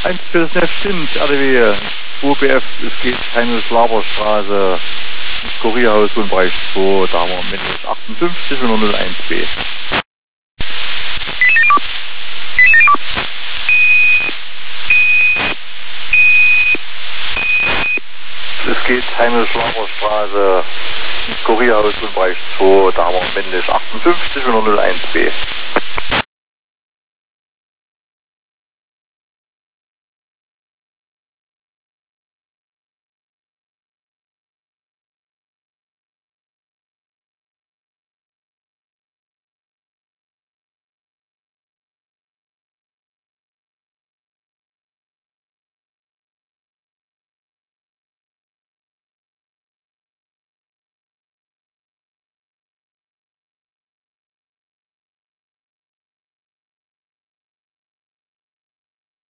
1 für das Netz stimmt, RDW, UBF, es geht Heinrich Laberstraße, Kurierhaus Wohnbereich 2, da haben wir Mendes 58 und 01B. Es geht Heinrich Laberstraße, Kurierhaus Wohnbereich 2, da haben wir Mendes 58 und 01B.